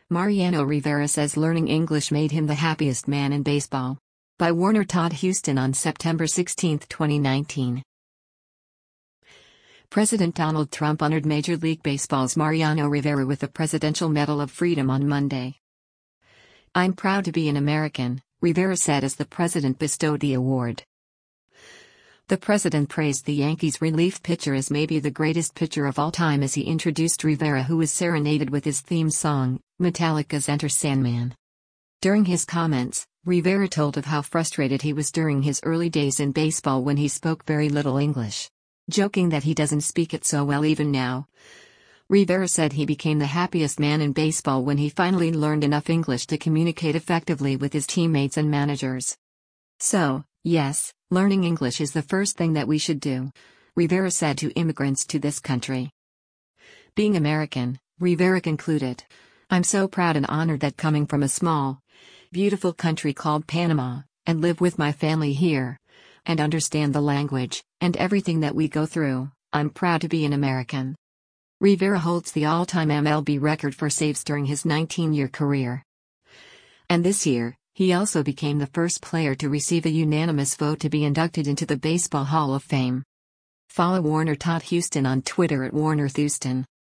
Mariano Rivera says learning English made him the happiest man in baseball. By Warner Todd Houston on September 16, 2019. President Donald Trump honored Major League Baseball's Mariano Rivera with the Presidential Medal of Freedom on Monday. "I'm proud to be an American," Rivera said as the president bestowed the award. The president praised the Yankees' relief pitcher as maybe the greatest pitcher of all time as he introduced Rivera, who was serenaded with his theme song, Metallica's Enter Sandman. During his comments, Rivera told of how frustrated he was during his early days in baseball when he spoke very little English. Joking that he doesn't speak it so well even now. Rivera said he became the happiest man in baseball when he finally learned enough English to communicate effectively with his teammates and managers. "So, yes, learning English is the first thing that we should do," Rivera said to immigrants to this country. Being American, Rivera concluded, "I'm so proud and honored that coming from a small, beautiful country called Panama, and live with my family here, and understand the language, and everything that we go through, I'm proud to be an American." Rivera holds the all-time MLB record for saves during his 19-year career. And this year, he also became the first player to receive a unanimous vote to be inducted into the Baseball Hall of Fame. Follow Warner Todd Houston on Twitter at WarnerThouston.